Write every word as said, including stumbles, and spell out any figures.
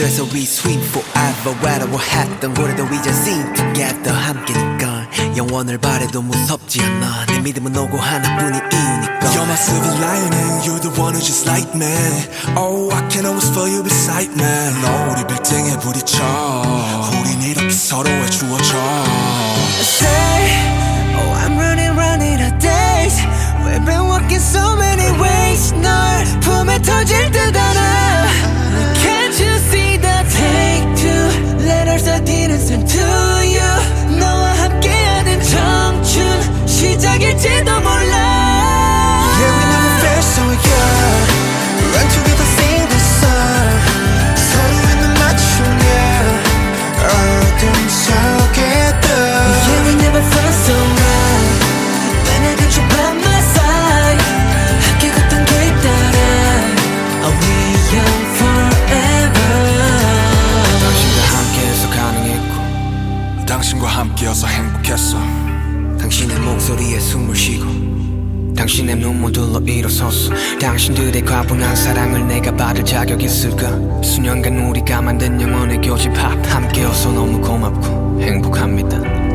그래서 we swim forever 외로워했던 고래도 이제 sing together 함께니까 영원을 바래도 무섭지 않아 내 믿음은 오고 하나뿐인 이유니까 You're my silver lining You're the one who's just like me Oh I can always feel you beside me 너 우리 빌딩에 부딪혀 우린 이렇게 서로의 주어져 Say oh I'm running running out days We've been walking so many ways 널 품에 터질 듯 알아 Can't you see the take two letters I didn't send to you 너와 함께하는 청춘 시작일지도 몰라 Yeah we never felt so young Run together sing the song 서로 있는 맞춤 yeah 어둠 속에도 Yeah we never felt so right When I got you by my side 함께 걷던 길 따라 Are we young forever 당신과 함께해서 가능했고 당신과 함께여서 행복했어 당신의 목소리에 숨을 쉬고 당신의 눈물들로 일어섰어 당신들의 과분한 사랑을 내가 받을 자격 있을까 수년간 우리가 만든 영원의 교집합 함께여서 너무 고맙고 행복합니다